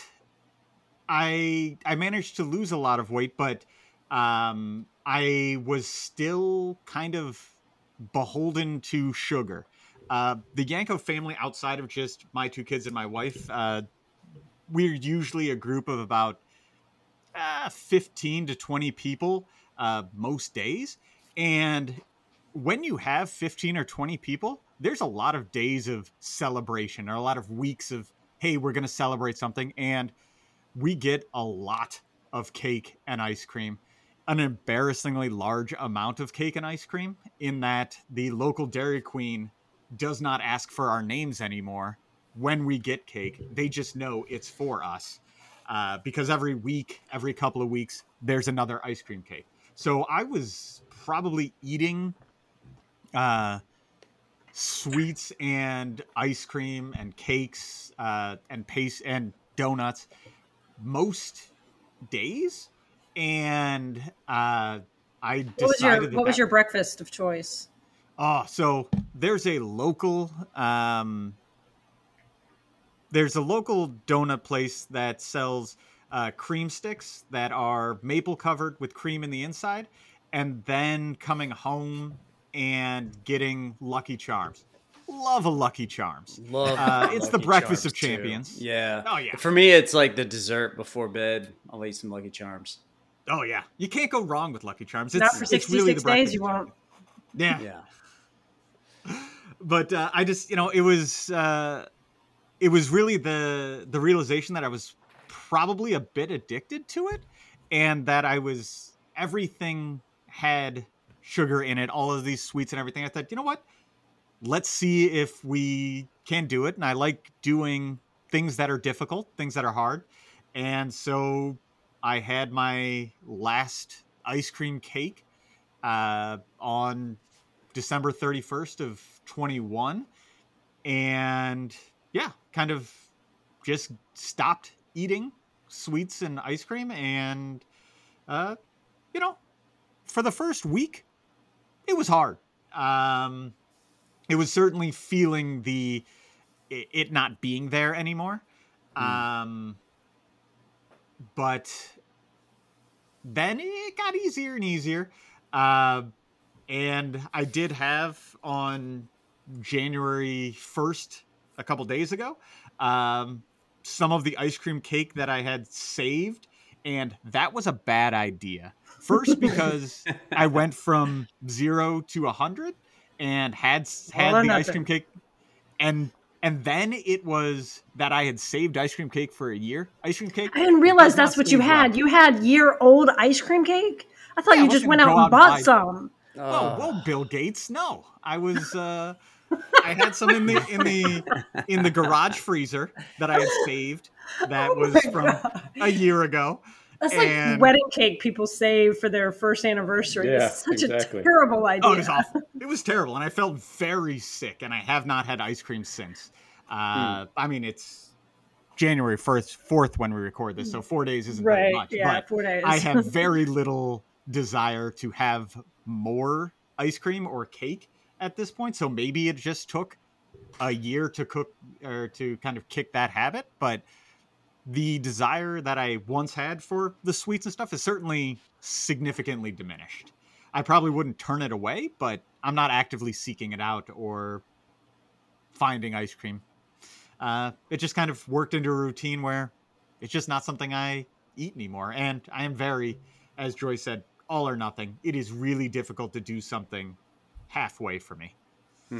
I I managed to lose a lot of weight, but um, I was still kind of beholden to sugar. Uh, the Yanko family, outside of just my two kids and my wife, uh, we're usually a group of about uh, fifteen to twenty people uh, most days. And when you have fifteen or twenty people, there's a lot of days of celebration or a lot of weeks of, hey, we're going to celebrate something. And we get a lot of cake and ice cream, an embarrassingly large amount of cake and ice cream, in that the local Dairy Queen does not ask for our names anymore when we get cake. They just know it's for us. Uh, because every week, every couple of weeks, there's another ice cream cake. So I was probably eating uh, sweets and ice cream and cakes uh, and paste and donuts most days. And uh, I decided What was your that What was that- your breakfast of choice? Oh, so there's a local um, there's a local donut place that sells uh, cream sticks that are maple covered with cream in the inside, and then coming home and getting Lucky Charms. love a Lucky Charms. Love Uh, it's the Lucky breakfast Charms, of too. champions. Yeah. Oh, yeah. For me, it's like the dessert before bed. I'll eat some Lucky Charms. Oh yeah, you can't go wrong with Lucky Charms. It's, Not for it's really the sixty-six breakfast days, you of won't. Yeah. Yeah. But uh, I just, you know, it was uh, it was really the the realization that I was probably a bit addicted to it, and that I was everything had sugar in it, all of these sweets and everything. I thought, you know what? Let's see if we can do it. And I like doing things that are difficult, things that are hard. And so I had my last ice cream cake uh, on December thirty-first of twenty-one. And yeah, kind of just stopped eating sweets and ice cream. And, uh, you know, for the first week, it was hard. Um, it was certainly feeling the it not being there anymore. Mm. Um, but then it got easier and easier. Uh, and I did have on January first, a couple days ago, um, some of the ice cream cake that I had saved. And that was a bad idea. First, because I went from zero to a hundred and had had All or the nothing. ice cream cake. And and then it was that I had saved ice cream cake for a year. Ice cream cake. I didn't realize does not that's what you save had. well. You had year old ice cream cake? I thought Yeah, I you just wasn't went gonna out go and out bought buy- some. Whoa, Uh, whoa, Bill Gates! No, I was. Uh, I had some in the in the in the garage freezer that I had saved. That Oh was my from God. a year ago. That's like And- wedding cake people save for their first anniversary. Yeah, It's such exactly. a terrible idea. Oh, it was awful. It was terrible, and I felt very sick. And I have not had ice cream since. Uh, I mean, it's January first, fourth when we record this, so four days isn't very Right, much. yeah, but four days. I have very little desire to have more ice cream or cake at this point. So maybe it just took a year to cook or to kind of kick that habit. But the desire that I once had for the sweets and stuff is certainly significantly diminished. I probably wouldn't turn it away, but I'm not actively seeking it out or finding ice cream. Uh, it just kind of worked into a routine where it's just not something I eat anymore. And I am very, as Joy said, all or nothing. It is really difficult to do something halfway for me. Hmm.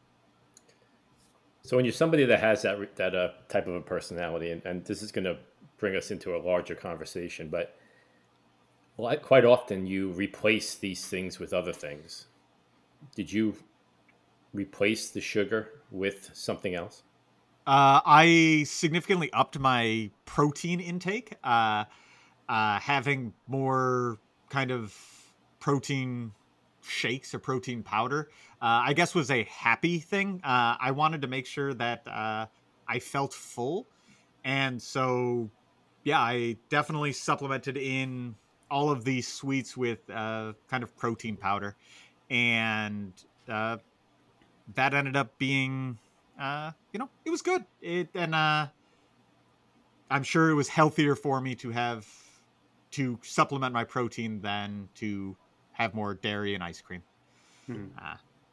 So when you're somebody that has that that uh, type of a personality, and, and this is going to bring us into a larger conversation, but like quite often you replace these things with other things. Did you replace the sugar with something else? Uh, I significantly upped my protein intake, uh, uh, having more kind of protein shakes or protein powder, uh, I guess was a happy thing. Uh, I wanted to make sure that uh, I felt full. And so, yeah, I definitely supplemented in all of these sweets with uh, kind of protein powder. And uh, that ended up being... Uh, you know, it was good. It and uh, I'm sure it was healthier for me to have to supplement my protein than to have more dairy and ice cream. Hmm. Uh,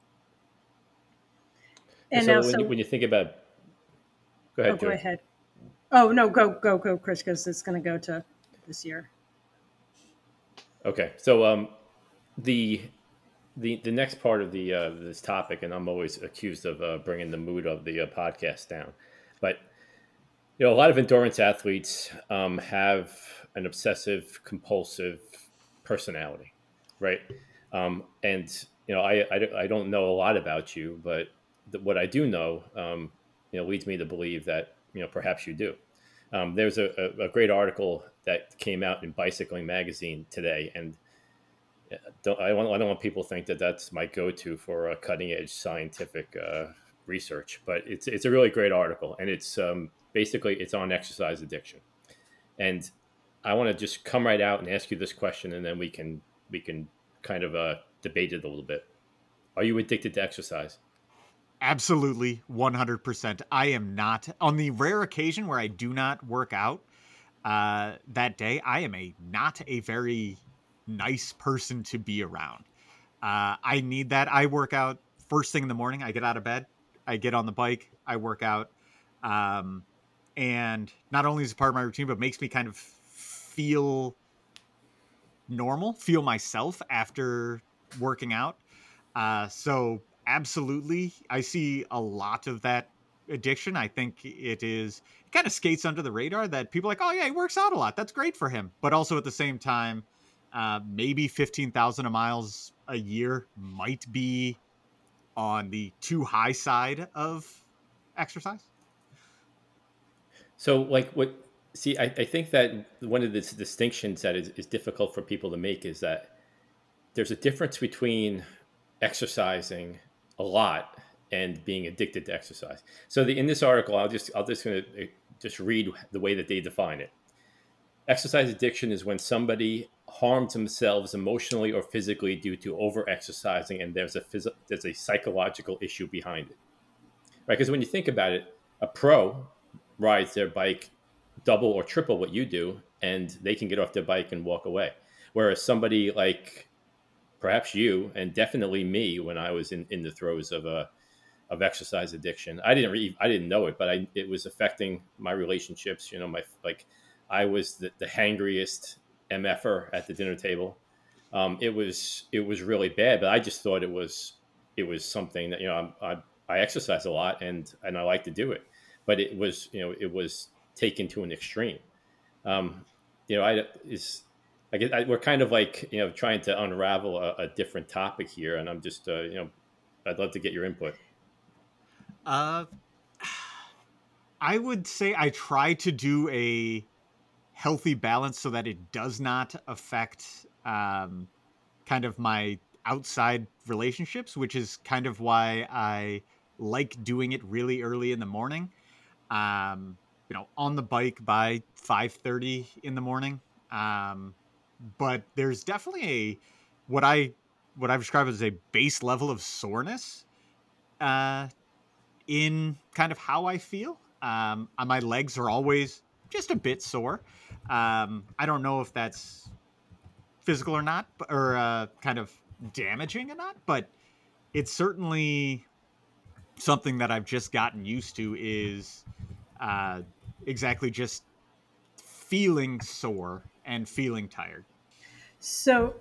And so now, when, so you, when you think about, go ahead, oh, go Joy. ahead. Oh no, go go go, Chris, because it's going to go to this year. Okay, so um, the the the next part of the uh, this topic, and I'm always accused of uh, bringing the mood of the uh, podcast down, but you know, a lot of endurance athletes um, have an obsessive compulsive personality, right? Um, and you know, I, I I don't know a lot about you, but the, what I do know, um, you know, leads me to believe that you know perhaps you do. Um, there's a, a, a great article that came out in Bicycling Magazine today, and don't, I, want, I don't want people to think that that's my go-to for uh, cutting-edge scientific uh, research, but it's it's a really great article, and it's um, basically it's on exercise addiction. And I want to just come right out and ask you this question, and then we can we can kind of uh, debate it a little bit. Are you addicted to exercise? absolutely, one hundred percent. I am not. On the rare occasion where I do not work out uh, that day, I am a not a very nice person to be around. Uh, I need that. I work out first thing in the morning. I get out of bed I get on the bike, I work out. Um, and not only is it part of my routine, but makes me kind of feel normal, feel myself after working out. Uh, so absolutely, I see a lot of that addiction. I think it is it kind of skates under the radar that people are like, oh yeah, he works out a lot. That's great for him. But also at the same time, uh, maybe fifteen thousand miles a year might be on the too high side of exercise. So, like, what? See, I, I think that one of the distinctions that is, is difficult for people to make is that there's a difference between exercising a lot and being addicted to exercise. So, the, in this article, I'll just I'll just gonna uh, just read the way that they define it. Exercise addiction is when somebody harms themselves emotionally or physically due to over-exercising, and there's a phys- there's a psychological issue behind it, right? Because when you think about it, a pro rides their bike double or triple what you do, and they can get off their bike and walk away. Whereas somebody like perhaps you, and definitely me, when I was in, in the throes of a of exercise addiction, I didn't re- I didn't know it, but I it was affecting my relationships. You know, my like I was the, the hangriest M F er at the dinner table. Um, it was it was really bad, but I just thought it was it was something that, you know, I I, I exercise a lot, and and I like to do it, but it was, you know, it was taken to an extreme. Um, you know, I is I guess I, we're kind of like, you know, trying to unravel a, a different topic here, and I'm just uh, you know, I'd love to get your input. Uh, I would say I try to do a healthy balance so that it does not affect um, kind of my outside relationships, which is kind of why I like doing it really early in the morning. Um, you know, on the bike by five thirty in the morning. Um, but there's definitely a what I what I've described as a base level of soreness uh, in kind of how I feel. Um, uh, my legs are always just a bit sore. Um, I don't know if that's physical or not, or uh, kind of damaging or not, but it's certainly something that I've just gotten used to is uh, exactly just feeling sore and feeling tired. So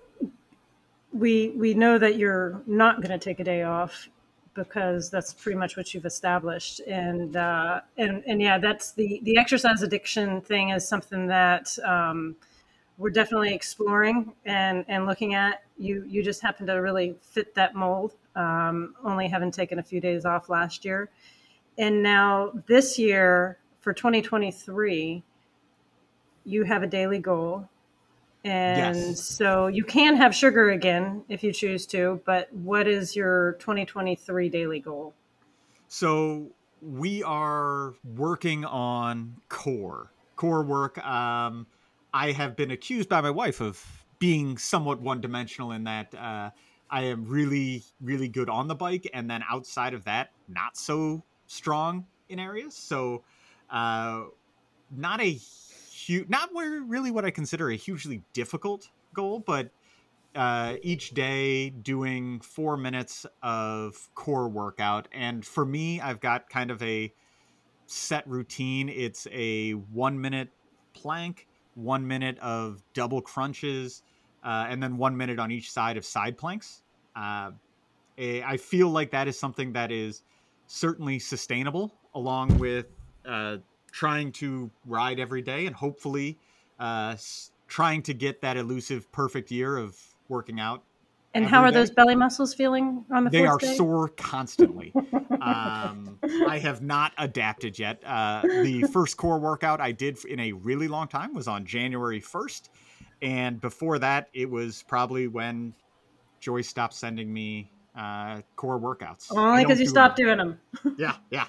we we know that you're not going to take a day off because that's pretty much what you've established, and uh, and and yeah, that's the the exercise addiction thing is something that um, we're definitely exploring and and looking at. You you just happen to really fit that mold, um, only having taken a few days off last year, and now this year for twenty twenty-three, you have a daily goal. And Yes. so you can have sugar again if you choose to, but what is your twenty twenty-three daily goal? So we are working on core core work. Um, I have been accused by my wife of being somewhat one dimensional in that uh, I am really, really good on the bike, and then outside of that, not so strong in areas. So, uh, not a huge, not where really what I consider a hugely difficult goal, but uh, each day doing four minutes of core workout. And for me, I've got kind of a set routine. It's a one minute plank, one minute of double crunches, uh, and then one minute on each side of side planks. Uh, I feel like that is something that is certainly sustainable, along with uh, trying to ride every day and hopefully uh, trying to get that elusive perfect year of working out And how every are day. those belly muscles feeling on the They fourth are day? sore constantly. um, I have not adapted yet. Uh, the first core workout I did in a really long time was on January first. And before that, it was probably when Joy stopped sending me uh, core workouts. I Only because don't you do them. stopped doing them. Yeah, yeah.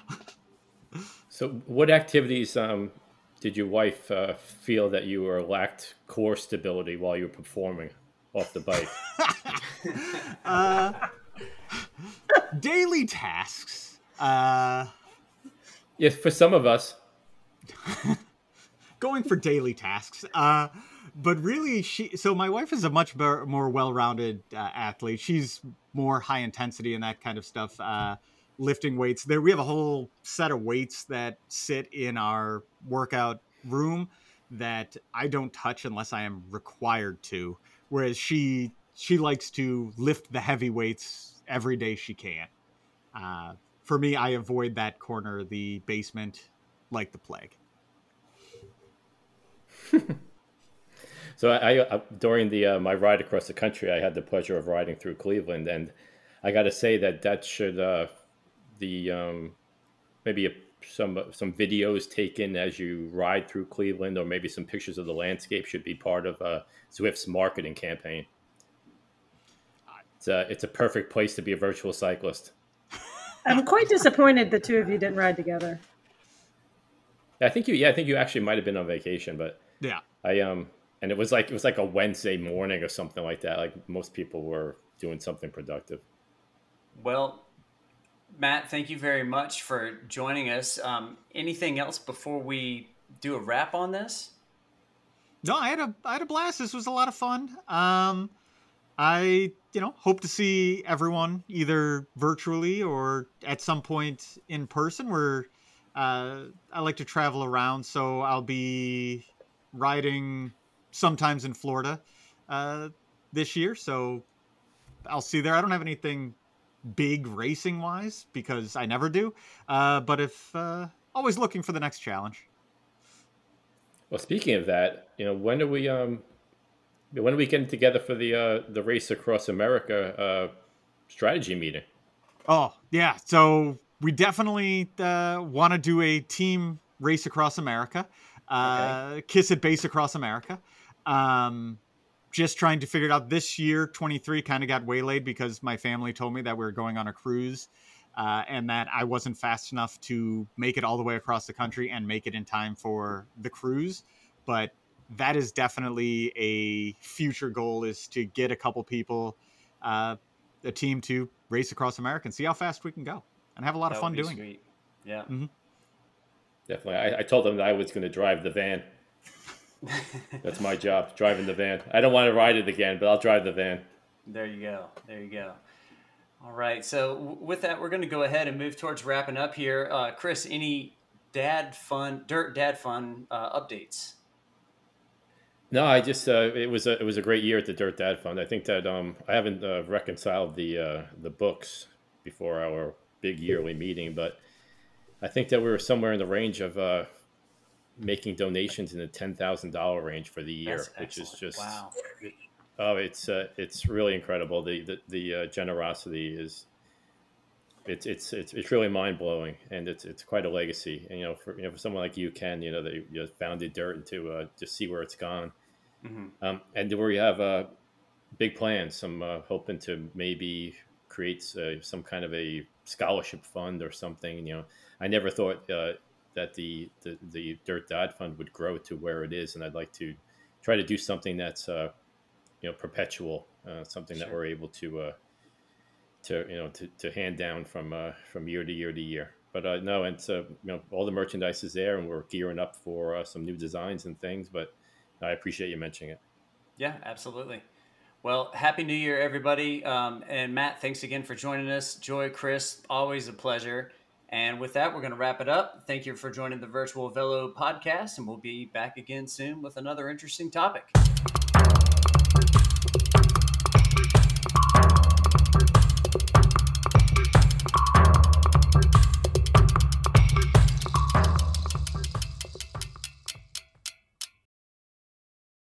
So, what activities um, did your wife uh, feel that you were lacked core stability while you were performing off the bike? uh, daily tasks. Uh, Yes, for some of us. going for daily tasks. Uh, but really, she. So my wife is a much more, more well-rounded uh, athlete. She's more high intensity and that kind of stuff. Uh, lifting weights. There we have a whole set of weights that sit in our workout room that I don't touch unless I am required to. Whereas she she likes to lift the heavy weights every day she can. Uh, for me, I avoid that corner of the basement like the plague. So I, I during the uh, my ride across the country, I had the pleasure of riding through Cleveland, and I got to say that that should uh, the um, maybe a, some some videos taken as you ride through Cleveland, or maybe some pictures of the landscape should be part of uh, Zwift's marketing campaign. It's a, it's a perfect place to be a virtual cyclist. I'm quite disappointed the two of you didn't ride together. I think you, yeah, I think you actually might have been on vacation, but yeah, I um, and it was like it was like a Wednesday morning or something like that. Like most people were doing something productive. Well, Matt, thank you very much for joining us. Um, anything else before we do a wrap on this? No, I had a I had a blast. This was a lot of fun. Um, I you know hope to see everyone either virtually or at some point in person. Where uh, I like to travel around, so I'll be riding sometimes in Florida uh, this year. So I'll see there. I don't have anything big racing wise because I never do. Uh, but if uh, always looking for the next challenge. Well, speaking of that, you know, when are we um, when are we getting together for the uh, the Race Across America uh, strategy meeting? Oh yeah, so we definitely uh, want to do a team Race Across America, uh, okay. Kiss It Base Across America. Um, just trying to figure it out. This year, twenty-three kind of got waylaid because my family told me that we were going on a cruise uh, and that I wasn't fast enough to make it all the way across the country and make it in time for the cruise. But that is definitely a future goal, is to get a couple people, uh, a team to race across America and see how fast we can go and have a lot that of fun would be doing sweet. it. Yeah. Mm-hmm. Definitely. I, I told them that I was going to drive the van. That's my job, driving the van. I don't want to ride it again, but I'll drive the van. There you go. There you go. All right. So w- with that, we're going to go ahead and move towards wrapping up here. Uh, Chris, any dad fun, dirt dad fun uh, updates? No, I just uh, it was a it was a great year at the Dirt Dad Fund. I think that um, I haven't uh, reconciled the uh, the books before our big yearly meeting, but I think that we were somewhere in the range of uh, making donations in the ten thousand dollar range for the year, which is just wow. It, oh, it's uh, it's really incredible. The the, the uh, generosity is it's it's it's it's really mind blowing, and it's it's quite a legacy. And you know, for you know, for someone like you, Ken, you know, that you know, founded Dirt, and to uh, to see where it's gone, mm-hmm. um, and where you have uh, big plans. Some uh, hoping to maybe create uh, some kind of a scholarship fund or something. You know, I never thought uh, that the, the the Dirt Dad Fund would grow to where it is, and I'd like to try to do something that's uh, you know perpetual, uh, something sure. that we're able to. Uh, to you know to, to hand down from uh, from year to year to year, but uh, no, and so you know all the merchandise is there, and we're gearing up for uh, some new designs and things. But I appreciate you mentioning it. Yeah, absolutely. Well, happy New Year, everybody, um, and Matt, thanks again for joining us. Joy, Chris, always a pleasure. And with that, we're going to wrap it up. Thank you for joining the Virtual Velo podcast, and we'll be back again soon with another interesting topic.